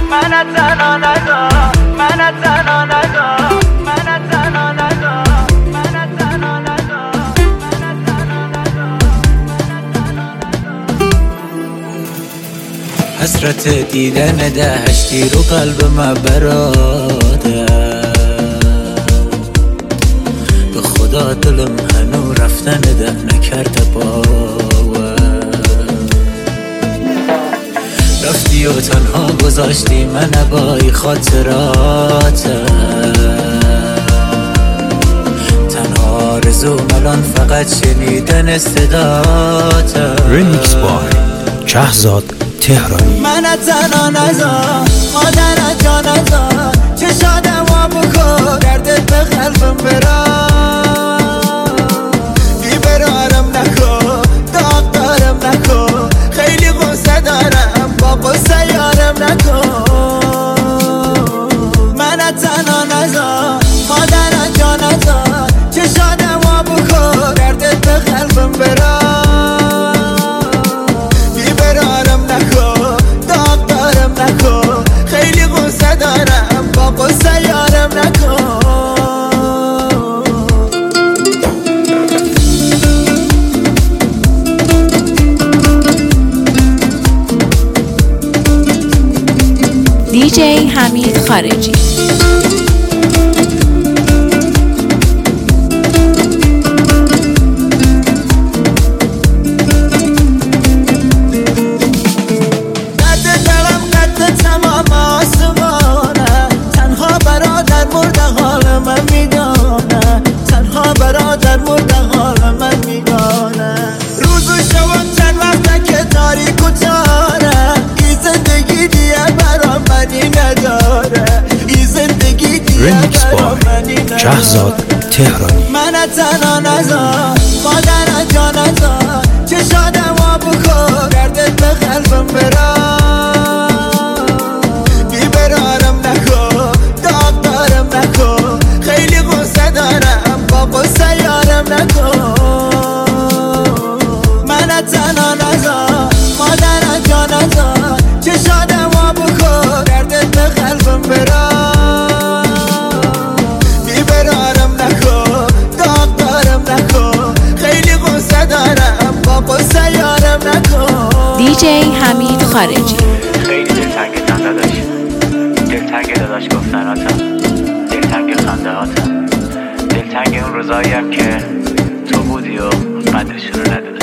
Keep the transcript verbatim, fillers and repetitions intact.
من تنها نذار، من تنها نذار، من تنها نذار، من تنها نذار، من تنها نذار. حسرت دیدن دهشتی رو قلب من براده، به خدا دلم هنو رفتن ده نکرده باور. رفتی و تنها گذاشتی من بای خاطراتم، تنها آرزوم الان فقط شنیدن صداتم. ریمیکس بای شهزاد تهرانی. من تنها نذار، مادر جا نذار، چشادم وا بکن، دردت به قلبم برا، بیبرارم نکن، داغ دارم نکن، خیلی غصه دارم، با غصه یارم نکن. من تنها نذار، مادر جا نذار، چشادم وا بکن، دردت به قلبم برا، بیبرارم نکن، داغ دارم نکن، خیلی غصه دارم، با غصه یارم نکن. دیجی حمید خارجی. ریمیکس بای شهزاد تهرانی. من تنها نذار، مادر جا نذار، چشادم وا بکن، دردت به قلبم برا، بیبرارم نکن، داغ دارم نکن، خیلی غصه دارم، با غصه یارم نکن. من تنها نذار، مادر جا نذار، چشادم وا بکن، دردت به قلبم برا، دیجی حمید خارجی. خیلی دلتنگتم داداش، دلتنگ داداش گفتناتم، دلتنگ خنده هاتم، دلتنگ اون روزاییم که تو بودی و قدرشون رو ندادم.